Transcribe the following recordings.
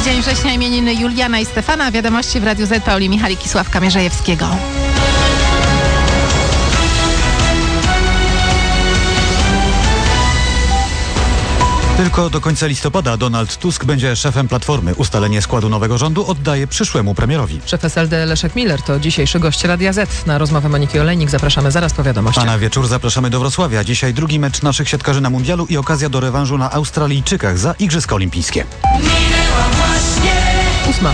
Dzień września, imieniny Juliana i Stefana. Wiadomości w Radiu Z. Pauli Michalik i Sławka Mierzejewskiego. Tylko do końca listopada Donald Tusk będzie szefem Platformy. Ustalenie składu nowego rządu oddaje przyszłemu premierowi. Szef SLD Leszek Miller to dzisiejszy gość Radia Z. Na rozmowę Moniki Olejnik zapraszamy zaraz po wiadomościach. A na wieczór zapraszamy do Wrocławia. Dzisiaj drugi mecz naszych siatkarzy na mundialu i okazja do rewanżu na Australijczykach za Igrzyska Olimpijskie. 8.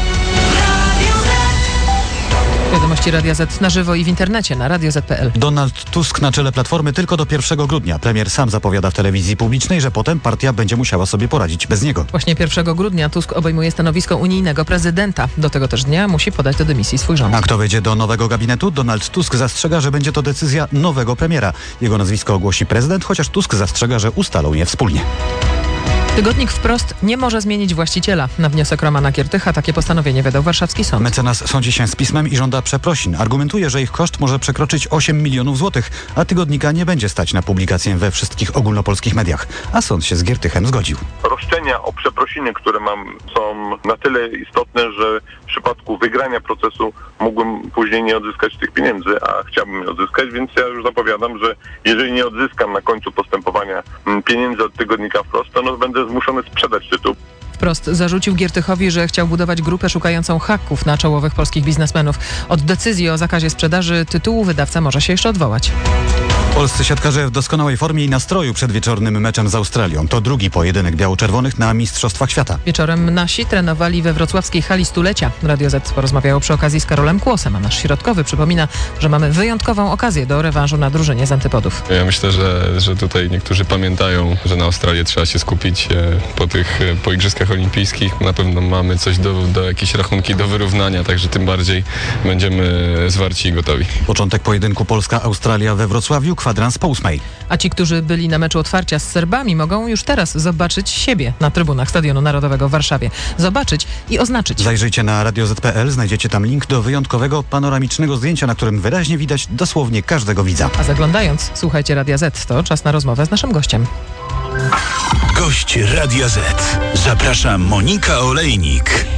Wiadomości Radia Z na żywo i w internecie na radioz.pl. Donald Tusk na czele Platformy tylko do 1 grudnia. Premier sam zapowiada w telewizji publicznej, że potem partia będzie musiała sobie poradzić bez niego. Właśnie 1 grudnia Tusk obejmuje stanowisko unijnego prezydenta. Do tego też dnia musi podać do dymisji swój rząd. A kto wejdzie do nowego gabinetu? Donald Tusk zastrzega, że będzie to decyzja nowego premiera. Jego nazwisko ogłosi prezydent, chociaż Tusk zastrzega, że ustalą je wspólnie. Tygodnik Wprost nie może zmienić właściciela. Na wniosek Romana Giertycha takie postanowienie wydał warszawski sąd. Mecenas sądzi się z pismem i żąda przeprosin. Argumentuje, że ich koszt może przekroczyć 8 milionów złotych, a tygodnika nie będzie stać na publikację we wszystkich ogólnopolskich mediach. A sąd się z Giertychem zgodził. Roszczenia o przeprosiny, które mam, są na tyle istotne, że w przypadku wygrania procesu mógłbym później nie odzyskać tych pieniędzy, a chciałbym je odzyskać, więc ja już zapowiadam, że jeżeli nie odzyskam na końcu postępowania pieniędzy od tygodnika Wprost, to będę zmuszony sprzedać tytuł. Wprost zarzucił Giertychowi, że chciał budować grupę szukającą haków na czołowych polskich biznesmenów. Od decyzji o zakazie sprzedaży tytułu wydawca może się jeszcze odwołać. Polscy siatkarze w doskonałej formie i nastroju przed wieczornym meczem z Australią. To drugi pojedynek biało-czerwonych na Mistrzostwach Świata. Wieczorem nasi trenowali we wrocławskiej hali Stulecia. Radio Z porozmawiało przy okazji z Karolem Kłosem, a nasz środkowy przypomina, że mamy wyjątkową okazję do rewanżu na drużynie z Antypodów. Ja myślę, że tutaj niektórzy pamiętają, że na Australię trzeba się skupić po Igrzyskach Olimpijskich. Na pewno mamy coś do jakieś rachunki do wyrównania, także tym bardziej będziemy zwarci i gotowi. Początek pojedynku Polska-Australia we Wrocławiu, kwadrans po 8. A ci, którzy byli na meczu otwarcia z Serbami, mogą już teraz zobaczyć siebie na trybunach Stadionu Narodowego w Warszawie. Zobaczyć i oznaczyć. Zajrzyjcie na radioz.pl, znajdziecie tam link do wyjątkowego panoramicznego zdjęcia, na którym wyraźnie widać dosłownie każdego widza. A zaglądając, słuchajcie Radia Z. To czas na rozmowę z naszym gościem. Gość Radia Z. Zaprasza Monika Olejnik.